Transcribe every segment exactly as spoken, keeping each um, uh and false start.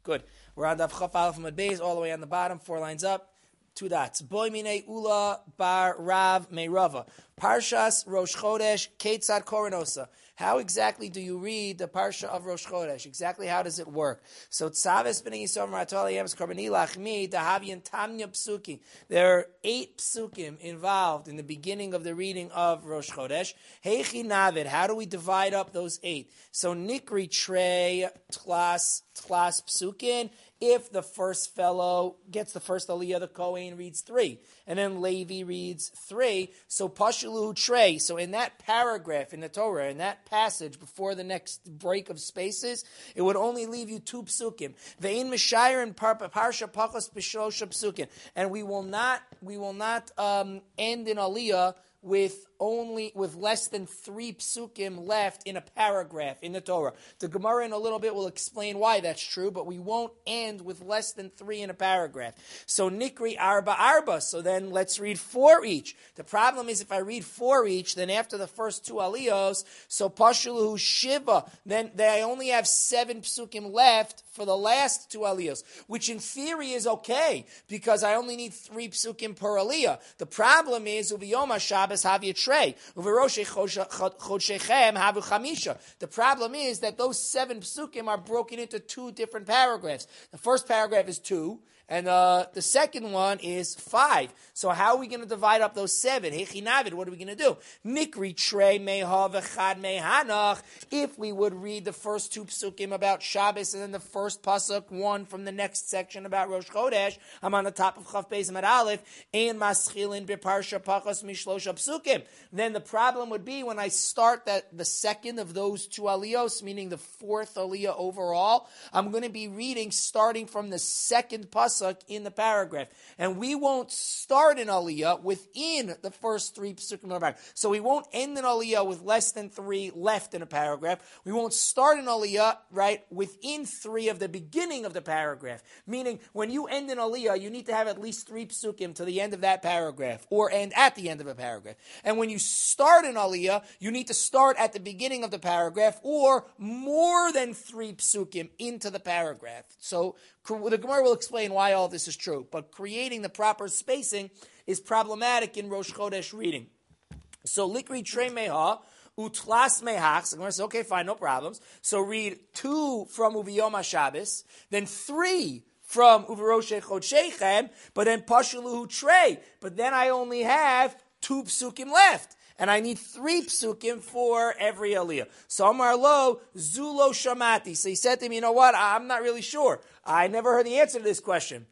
Good. We're on Daf Chaf Aleph Amud Beis, all the way on the bottom, four lines up, two dots. Boy Minei Ula Bar Rav Meirava. Parshas Rosh Chodesh Ketzad Koranosa. How exactly do you read the Parsha of Rosh Chodesh? Exactly how does it work? So Tzaves B'nei Yisrael Maratol Yams Korbanei Lachmi Dahavian Tamya Psukim. There are eight psukim involved in the beginning of the reading of Rosh Chodesh. Heichi Navid. How do we divide up those eight? So Nikri Trey Tlas Tlas Psukin. If the first fellow gets the first aliyah, the Kohen reads three. And then Levi reads three. So Pashulu Trey. So in that paragraph in the Torah, in that passage before the next break of spaces, it would only leave you two psukim. Ve'in Mishayir and Parsha Pachos B'Shlosha Psukim. And we will not, we will not um, end in aliyah with only with less than three psukim left in a paragraph in the Torah. The Gemara in a little bit will explain why that's true, but we won't end with less than three in a paragraph. So Nikri Arba Arba, so then let's read four each. The problem is if I read four each, then after the first two aliyos, so Pashulu Shiva, then they only have seven psukim left for the last two aliyos, which in theory is okay, because I only need three psukim per aliyah. The problem is, Uviyoma Shabbos Havia Trey, Uviroshe Chodshechem Havu Chamisha. The problem is that those seven psukim are broken into two different paragraphs. The first paragraph is two, and uh, the second one is five. So how are we going to divide up those seven? Hechi Navid, what are we going to do? Nikri Trey Meha V'chad Mehanach. If we would read the first two psukim about Shabbos and then the first pasuk, one from the next section about Rosh Chodesh, I'm on the top of Chaf Beis Amud Aleph, and Maschilin B'Parsha Pachos Mishlosha Psukim. Then the problem would be when I start that the second of those two aliyos, meaning the fourth aliyah overall, I'm going to be reading starting from the second pasuk in the paragraph. And we won't start an aliyah within the first three psukim of the paragraph. So we won't end an aliyah with less than three left in a paragraph. We won't start an aliyah, right, within three of the beginning of the paragraph. Meaning, when you end an aliyah, you need to have at least three psukim to the end of that paragraph, or end at the end of a paragraph. And when you start an aliyah, you need to start at the beginning of the paragraph, or more than three psukim into the paragraph. So the Gemara will explain why all this is true, but creating the proper spacing is problematic in Rosh Chodesh reading. So Likri Trei Meha, Utlas Mehach, so the Gemara says, okay, fine, no problems. So read two from Uviyom HaShabbos, then three from Uviroshe Chodshechem, but then Pashulu Trei, but then I only have two psukim left. And I need three psukim for every aliyah. So Amar Lo, Zulo Shamati. So he said to me, you know what, I'm not really sure. I never heard the answer to this question.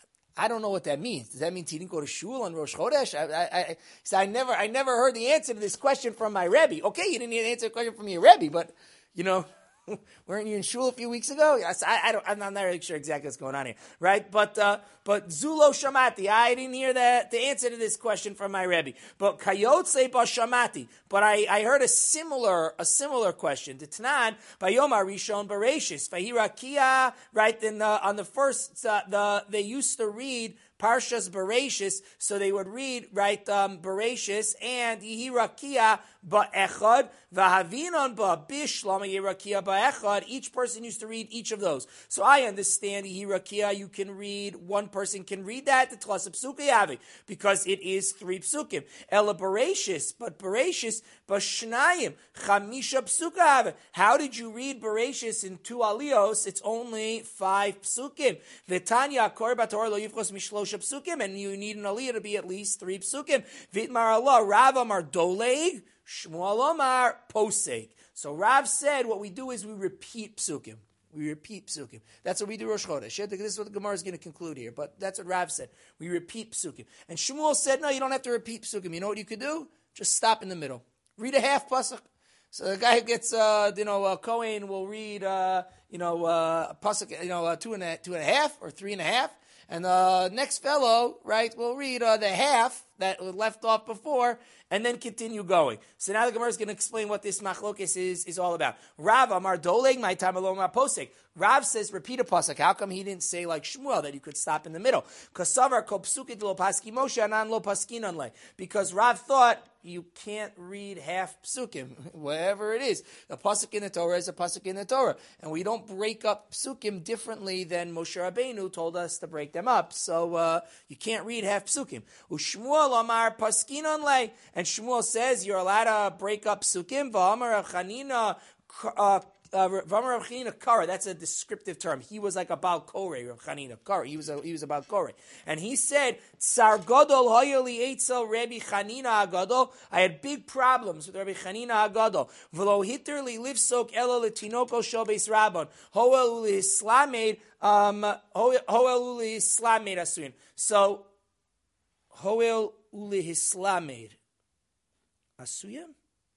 I don't know what that means. Does that mean he didn't go to shul on Rosh Chodesh? I, I, I, so I never, I never heard the answer to this question from my Rebbe. Okay, you didn't answer the question from your Rebbe, but, you know, weren't you in shul a few weeks ago? Yes, I, I don't, I'm not really sure exactly what's going on here, right? But uh, but Zulo Shamati, I didn't hear the, the answer to this question from my Rebbe. But Kayotse Ba Shamati, but I, I heard a similar a similar question. T'Tanan Bayoma Rishon Bereshis Vahirakia, right? Then uh, on the first, uh, the they used to read Parshas Bereshis, so they would read, right, um, Bereshis and Yihirakia Ba'echad, Vahavinon Ba'bish Lama Yihirakia Ba'echad. Each person used to read each of those. So I understand Yihirakia, you can read, one person can read that, the Tlas Psuki Yavi, because it is three psukim. Ela Bereshis, but Bereshis, Bashnayim, Chamisha Psuka. How did you read Bereshis in two aliyos? It's only five psukim. V'tanya Kor Bator Lo Yivchos Mishlosh psukim, and you need an aliyah to be at least three psukim. Vitmar Allah, Rav Amar Doleg, Shmuel Amar Poseg. So Rav said what we do is we repeat psukim. We repeat psukim. That's what we do Rosh Chodesh. This is what the Gemara is going to conclude here, but that's what Rav said. We repeat psukim. And Shmuel said, no, you don't have to repeat psukim. You know what you could do? Just stop in the middle. Read a half pasuk. So the guy who gets, uh, you know, uh, Kohen will read, uh, you know, uh, pasuk, you know, uh, two and a two and a half or three and a half. And the uh, next fellow, right, will read uh, the half, that left off before, and then continue going. So now the Gemara is going to explain what this machlokes is, is all about. Rav Amar Doleg, my time alone, my posek. Rav says, repeat a pasuk. How come he didn't say like Shmuel, that you could stop in the middle? Because Rav thought you can't read half psukim, wherever it is. A pasuk in the Torah is a pasuk in the Torah. And we don't break up psukim differently than Moshe Rabbeinu told us to break them up. So uh, you can't read half psukim. Ushmuel Amar Paskinon Le. And Shmuel says you're allowed to break up psukim. V'amar Chanina uh, Uh, Rav Chanina Kara, that's a descriptive term. He was like a Baal Koreh, Rav Chanina Kara. He was a, he was a Baal Koreh. And he said, Tsar Gadol Hoyali Eitzel Rabbi Chanina Agadol. I had big problems with Rabbi Chanina Agadol. V'lo hitter li livsok elo letinoko shel beis Rabban. Hoel uli islamed, um, hoel uli islamed asuin. So, hoel uli islamed asuyim?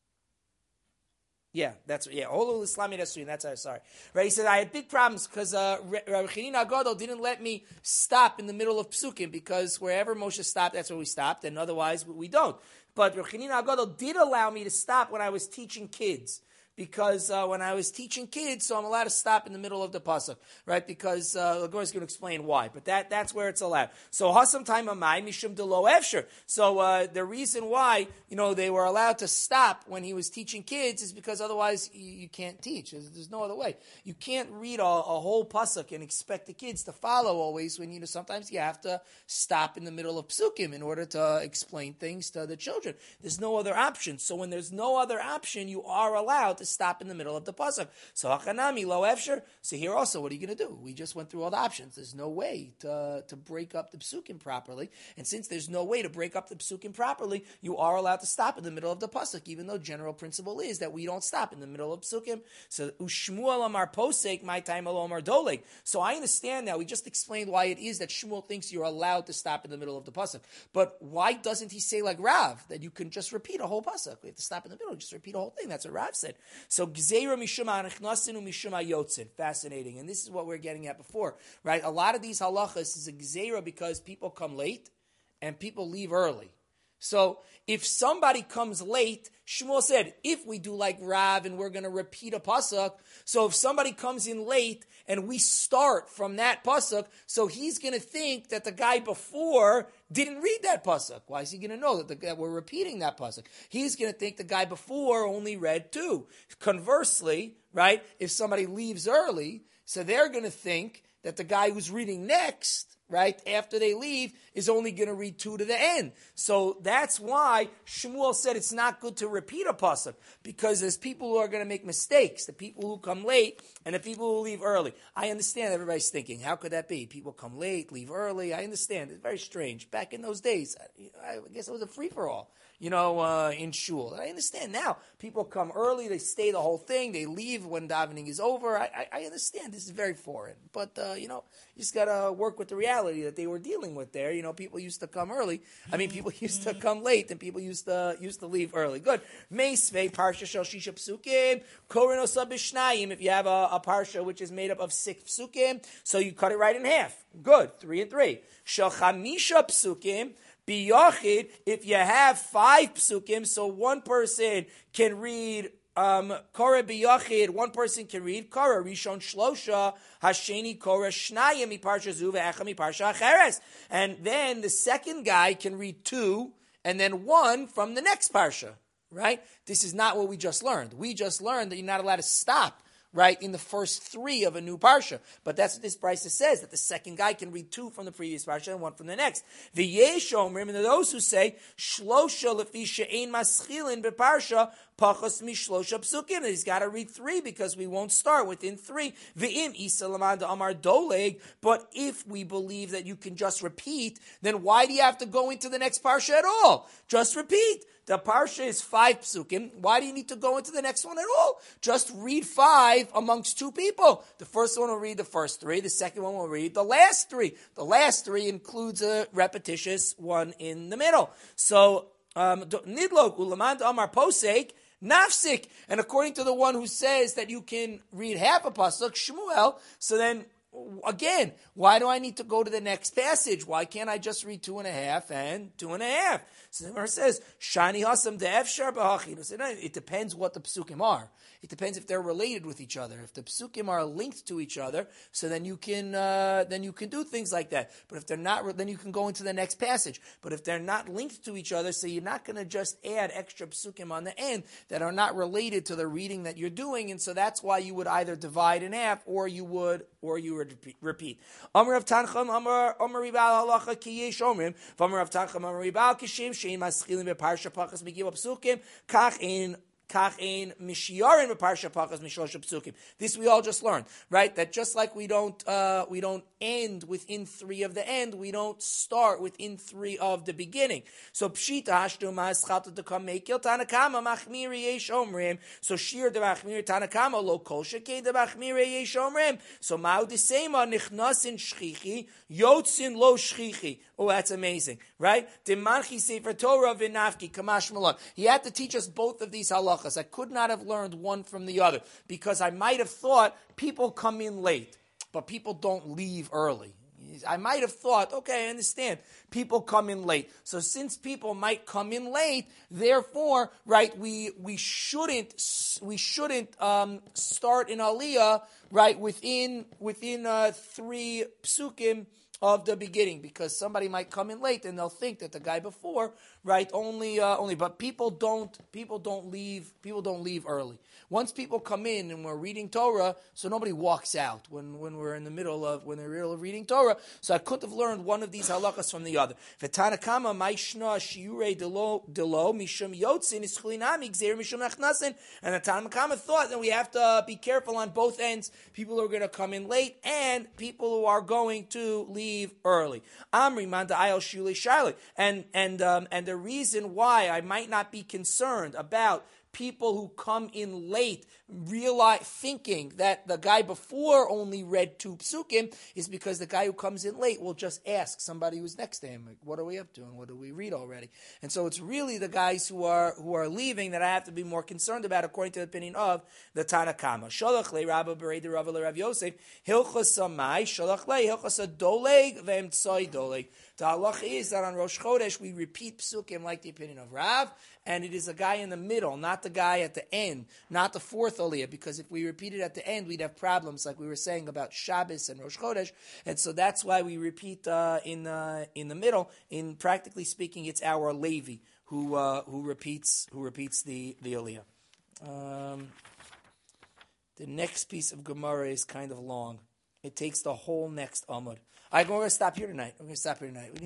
Yeah, that's yeah. Holu Islamid Asuyin. That's how. Sorry, right? He said I had big problems because uh, Rabbi Chanina Agadol didn't let me stop in the middle of psukim because wherever Moshe stopped, that's where we stopped, and otherwise we don't. But Rabbi Chanina Agadol did allow me to stop when I was teaching kids. Because uh, when I was teaching kids, so I'm allowed to stop in the middle of the pasuk, right? Because uh, Lagor is going to explain why, but that, that's where it's allowed. So hasam time amai mishum delo efsher. So uh, the reason why you know they were allowed to stop when he was teaching kids is because otherwise you, you can't teach. There's, there's no other way. You can't read a, a whole pasuk and expect the kids to follow always. When you know sometimes you have to stop in the middle of psukim in order to explain things to the children. There's no other option. So when there's no other option, you are allowed to stop in the middle of the pasuk. So hachanami lo efsher. So here also, what are you going to do? We just went through all the options. There's no way to to break up the psukim properly, and since there's no way to break up the psukim properly, you are allowed to stop in the middle of the pasuk, even though general principle is that we don't stop in the middle of psukim. So ushmuel amar posek, my time amar doleg. So I understand now. We just explained why it is that Shmuel thinks you're allowed to stop in the middle of the pasuk. But why doesn't he say like Rav that you can just repeat a whole pasuk? We have to stop in the middle, just repeat a whole thing. That's what Rav said. So Gzeira Mishuma Anechnasinu Mishuma Yotzin. Fascinating. And this is what we're getting at before, right? A lot of these halachas is a Gzeira because people come late and people leave early. So if somebody comes late, Shmuel said, if we do like Rav and we're going to repeat a pasuk, so if somebody comes in late and we start from that pasuk, so he's going to think that the guy before didn't read that pasuk. Why is he going to know that, the, that we're repeating that pasuk? He's going to think the guy before only read two. Conversely, right, if somebody leaves early, so they're going to think that the guy who's reading next, right, after they leave, is only going to read two to the end. So that's why Shmuel said it's not good to repeat a pasuk, because there's people who are going to make mistakes, the people who come late and the people who leave early. I understand everybody's thinking, how could that be? People come late, leave early. I understand. It's very strange. Back in those days, I, I guess it was a free-for-all. You know, uh, in shul. I understand now. People come early, they stay the whole thing, they leave when davening is over. I, I, I understand this is very foreign. But, uh, you know, you just got to work with the reality that they were dealing with there. You know, people used to come early. I mean, people used to come late, and people used to used to leave early. Good. Meisvei parsha shel shisha psukim, korin osa b'shnayim. If you have a, a parsha which is made up of six psukim, so you cut it right in half. Good. Three and three. Shel chamisha psukim, Biyachid, if you have five psukim, so one person can read um, Korah biyachid, one person can read Korah, Rishon Shlosha, Hasheni Korah, Shnaya mi parsha zu ve'echa mi parsha acheres. And then the second guy can read two, and then one from the next parsha, right? This is not what we just learned. We just learned that you're not allowed to stop, right, in the first three of a new parsha. But that's what this Brisa says, that the second guy can read two from the previous parsha and one from the next. The Yeshomrim, and those who say, Shlosha lefi she'ein maschilin beparsha, pachos mishlosha psukim. He's got to read three because we won't start within three. V'im isa lamad amar doleg. But if we believe that you can just repeat, then why do you have to go into the next parsha at all? Just repeat. The parsha is five psukim. Why do you need to go into the next one at all? Just read five amongst two people. The first one will read the first three. The second one will read the last three. The last three includes a repetitious one in the middle. So, nidlok ulamand amar posek nafsik. And according to the one who says that you can read half a pasuk, Shmuel, so then again, why do I need to go to the next passage? Why can't I just read two and a half and two and a half? So the Gemara says, Shani hasam de'efshar b'hachin. It depends what the psukim are. It depends if they're related with each other. If the psukim are linked to each other, so then you can uh, then you can do things like that. But if they're not, then you can go into the next passage. But if they're not linked to each other, so you're not going to just add extra psukim on the end that are not related to the reading that you're doing, and so that's why you would either divide in half, or you would, or you would repeat. Amar of Tanchum, Amar Amar Ribal Halacha Ki Yesh Omrim, Amar of Tanchum, Amar Ribal Kishim Shein Maschilim BeParsha Pachas Megiva Psukim Kach in. This we all just learned, right? That just like we don't uh, we don't end within three of the end, we don't start within three of the beginning. So pshita hashdu ma'aschata to come mekil tanakama machmiri yesh omrim. So shir de machmiri tanakama lo kol shekei de machmiri yesh omrim. So ma'u disema nichnasin shchichi yotzin lo shchichi. Oh, that's amazing, right? Demanchi sefer Torah v'nafki kamash malon. He had to teach us both of these halachas. I could not have learned one from the other because I might have thought people come in late, but people don't leave early. I might have thought, okay, I understand. People come in late. So since people might come in late, therefore, right, we we shouldn't we shouldn't um, start in Aliyah, right, within within uh, three psukim of the beginning, because somebody might come in late and they'll think that the guy before, right, only uh, only. But people don't people don't leave people don't leave early. Once people come in and we're reading Torah, so nobody walks out when, when we're in the middle of when they're in the middle of reading Torah. So I could have learned one of these halachas from the other. V'tanakama ma'ishna shiurei delo delo mishum yotzin ischlinami gzeir mishum nachnasin. And the Tanakama thought that we have to be careful on both ends. People who are going to come in late and people who are going to leave early. Amri manda ayel shule shaili. And and um, and the reason why I might not be concerned about people who come in late, realize, thinking that the guy before only read two psukim, is because the guy who comes in late will just ask somebody who's next to him, like, what are we up to and what do we read already? And so it's really the guys who are who are leaving that I have to be more concerned about, according to the opinion of the Tanakama. Shalach le Rabba berei de Rabba le Rav Yosef hilchos samai shalach le hilchos doleg v'emtzoi doleg. The halach is that on Rosh Chodesh we repeat psukim like the opinion of Rav, and it is a guy in the middle, not the guy at the end, not the fourth aliyah, because if we repeat it at the end, we'd have problems like we were saying about Shabbos and Rosh Chodesh, and so that's why we repeat uh, in uh, in the middle. In practically speaking, it's our Levi who uh, who repeats who repeats the the aliyah. Um, the next piece of Gemara is kind of long. It takes the whole next Amud. All right, we're going to stop here tonight. We're going to stop here tonight.